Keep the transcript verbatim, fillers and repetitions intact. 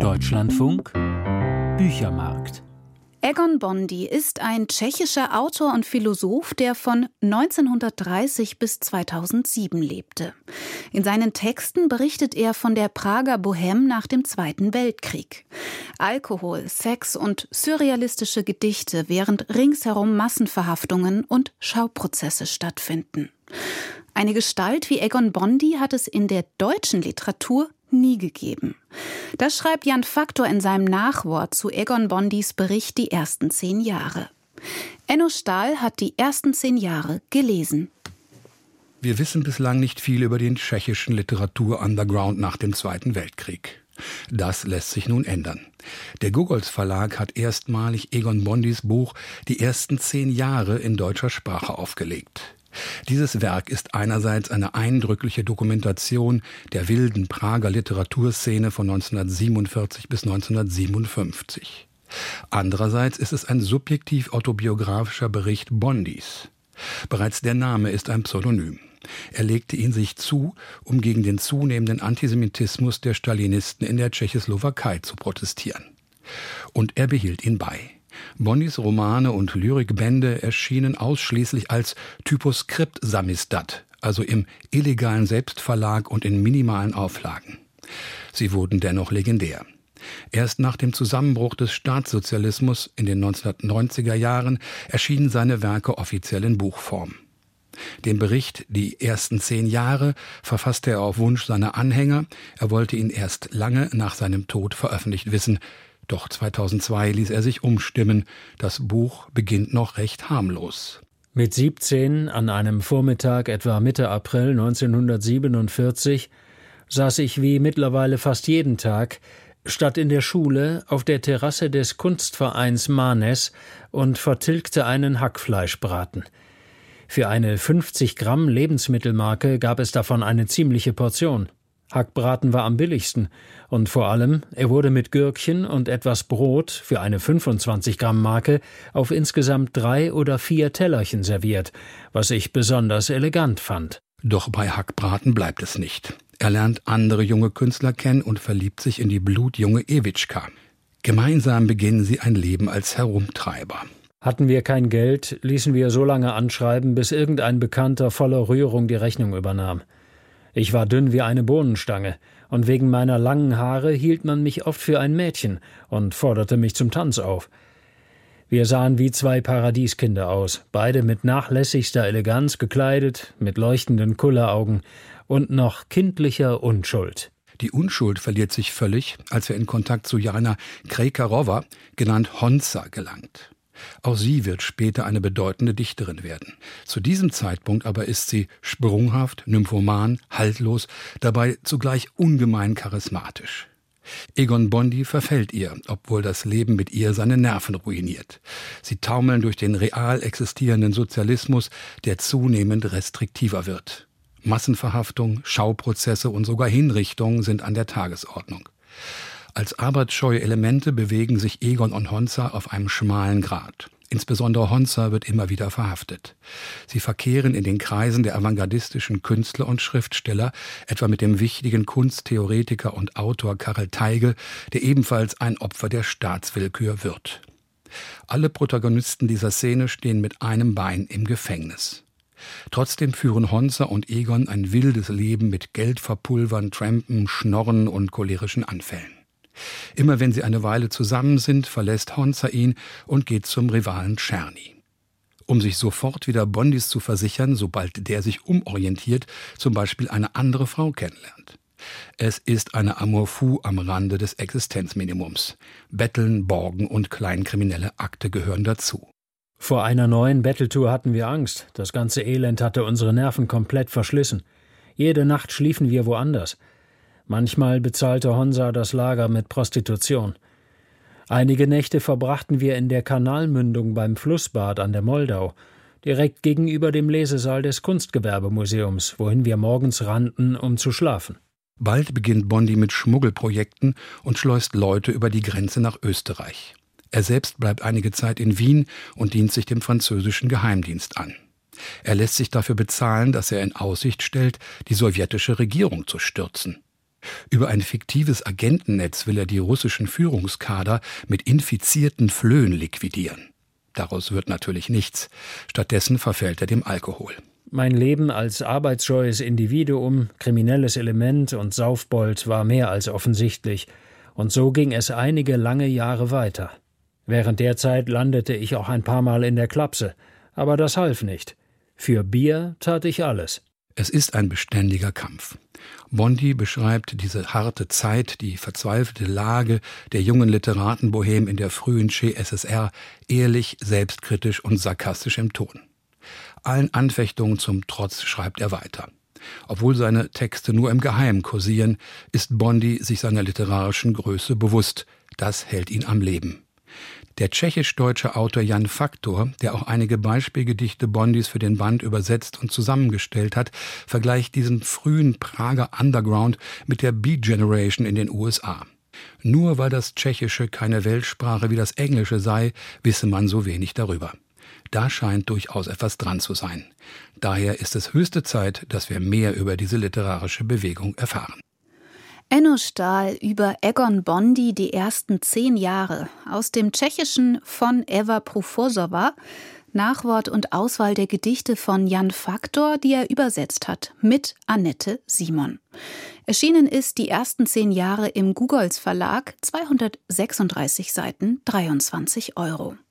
Deutschlandfunk Büchermarkt. Egon Bondy ist ein tschechischer Autor und Philosoph, der von neunzehnhundertdreißig bis zweitausendsieben lebte. In seinen Texten berichtet er von der Prager Bohème nach dem Zweiten Weltkrieg. Alkohol, Sex und surrealistische Gedichte, während ringsherum Massenverhaftungen und Schauprozesse stattfinden. Eine Gestalt wie Egon Bondy hat es in der deutschen Literatur nie gegeben. Das schreibt Jan Faktor in seinem Nachwort zu Egon Bondys Bericht Die ersten zehn Jahre. Enno Stahl hat die ersten zehn Jahre gelesen. Wir wissen bislang nicht viel über den tschechischen Literatur-Underground nach dem Zweiten Weltkrieg. Das lässt sich nun ändern. Der Gogols Verlag hat erstmalig Egon Bondys Buch Die ersten zehn Jahre in deutscher Sprache aufgelegt. Dieses Werk ist einerseits eine eindrückliche Dokumentation der wilden Prager Literaturszene von neunzehnhundertsiebenundvierzig bis neunzehnhundertsiebenundfünfzig. Andererseits ist es ein subjektiv autobiografischer Bericht Bondys. Bereits der Name ist ein Pseudonym. Er legte ihn sich zu, um gegen den zunehmenden Antisemitismus der Stalinisten in der Tschechoslowakei zu protestieren. Und er behielt ihn bei. Bondys Romane und Lyrikbände erschienen ausschließlich als Typoskript Samisdat, also im illegalen Selbstverlag und in minimalen Auflagen. Sie wurden dennoch legendär. Erst nach dem Zusammenbruch des Staatssozialismus in den neunzehnhundertneunziger Jahren erschienen seine Werke offiziell in Buchform. Den Bericht Die ersten zehn Jahre verfasste er auf Wunsch seiner Anhänger. Er wollte ihn erst lange nach seinem Tod veröffentlicht wissen. Doch zweitausendzwei ließ er sich umstimmen. Das Buch beginnt noch recht harmlos. Mit siebzehn, an einem Vormittag etwa Mitte April neunzehnhundertsiebenundvierzig, saß ich wie mittlerweile fast jeden Tag, statt in der Schule, auf der Terrasse des Kunstvereins Manes und vertilgte einen Hackfleischbraten. Für eine fünfzig Gramm Lebensmittelmarke gab es davon eine ziemliche Portion. Hackbraten war am billigsten und vor allem, er wurde mit Gürkchen und etwas Brot für eine fünfundzwanzig Gramm Marke auf insgesamt drei oder vier Tellerchen serviert, was ich besonders elegant fand. Doch bei Hackbraten bleibt es nicht. Er lernt andere junge Künstler kennen und verliebt sich in die blutjunge Ewitschka. Gemeinsam beginnen sie ein Leben als Herumtreiber. Hatten wir kein Geld, ließen wir so lange anschreiben, bis irgendein Bekannter voller Rührung die Rechnung übernahm. Ich war dünn wie eine Bohnenstange, und wegen meiner langen Haare hielt man mich oft für ein Mädchen und forderte mich zum Tanz auf. Wir sahen wie zwei Paradieskinder aus, beide mit nachlässigster Eleganz gekleidet, mit leuchtenden Kulleraugen und noch kindlicher Unschuld. Die Unschuld verliert sich völlig, als er in Kontakt zu Jana Krejcarova, genannt Honza, gelangt. Auch sie wird später eine bedeutende Dichterin werden. Zu diesem Zeitpunkt aber ist sie sprunghaft, nymphoman, haltlos, dabei zugleich ungemein charismatisch. Egon Bondy verfällt ihr, obwohl das Leben mit ihr seine Nerven ruiniert. Sie taumeln durch den real existierenden Sozialismus, der zunehmend restriktiver wird. Massenverhaftung, Schauprozesse und sogar Hinrichtungen sind an der Tagesordnung. Als arbeitsscheue Elemente bewegen sich Egon und Honza auf einem schmalen Grat. Insbesondere Honza wird immer wieder verhaftet. Sie verkehren in den Kreisen der avantgardistischen Künstler und Schriftsteller, etwa mit dem wichtigen Kunsttheoretiker und Autor Karel Teige, der ebenfalls ein Opfer der Staatswillkür wird. Alle Protagonisten dieser Szene stehen mit einem Bein im Gefängnis. Trotzdem führen Honza und Egon ein wildes Leben mit Geldverpulvern, Trampen, Schnorren und cholerischen Anfällen. Immer wenn sie eine Weile zusammen sind, verlässt Honza ihn und geht zum Rivalen Czerny. Um sich sofort wieder Bondys zu versichern, sobald der sich umorientiert, zum Beispiel eine andere Frau kennenlernt. Es ist eine Amour fou am Rande des Existenzminimums. Betteln, Borgen und kleinkriminelle Akte gehören dazu. Vor einer neuen Betteltour hatten wir Angst. Das ganze Elend hatte unsere Nerven komplett verschlissen. Jede Nacht schliefen wir woanders. Manchmal bezahlte Honza das Lager mit Prostitution. Einige Nächte verbrachten wir in der Kanalmündung beim Flussbad an der Moldau, direkt gegenüber dem Lesesaal des Kunstgewerbemuseums, wohin wir morgens rannten, um zu schlafen. Bald beginnt Bondy mit Schmuggelprojekten und schleust Leute über die Grenze nach Österreich. Er selbst bleibt einige Zeit in Wien und dient sich dem französischen Geheimdienst an. Er lässt sich dafür bezahlen, dass er in Aussicht stellt, die sowjetische Regierung zu stürzen. Über ein fiktives Agentennetz will er die russischen Führungskader mit infizierten Flöhen liquidieren. Daraus wird natürlich nichts. Stattdessen verfällt er dem Alkohol. Mein Leben als arbeitsscheues Individuum, kriminelles Element und Saufbold war mehr als offensichtlich. Und so ging es einige lange Jahre weiter. Während der Zeit landete ich auch ein paar Mal in der Klapse. Aber das half nicht. Für Bier tat ich alles. Es ist ein beständiger Kampf. Bondy beschreibt diese harte Zeit, die verzweifelte Lage der jungen Literatenbohem in der frühen C S S R ehrlich, selbstkritisch und sarkastisch im Ton. Allen Anfechtungen zum Trotz schreibt er weiter. Obwohl seine Texte nur im Geheimen kursieren, ist Bondy sich seiner literarischen Größe bewusst. Das hält ihn am Leben. Der tschechisch-deutsche Autor Jan Faktor, der auch einige Beispielgedichte Bondys für den Band übersetzt und zusammengestellt hat, vergleicht diesen frühen Prager Underground mit der Beat Generation in den U S A. Nur weil das Tschechische keine Weltsprache wie das Englische sei, wisse man so wenig darüber. Da scheint durchaus etwas dran zu sein. Daher ist es höchste Zeit, dass wir mehr über diese literarische Bewegung erfahren. Enno Stahl über Egon Bondy die ersten zehn Jahre aus dem Tschechischen von Eva Průvozová, Nachwort und Auswahl der Gedichte von Jan Faktor, die er übersetzt hat, mit Annette Simon. Erschienen ist die ersten zehn Jahre im Gugolz Verlag, zweihundertsechsunddreißig Seiten, dreiundzwanzig Euro.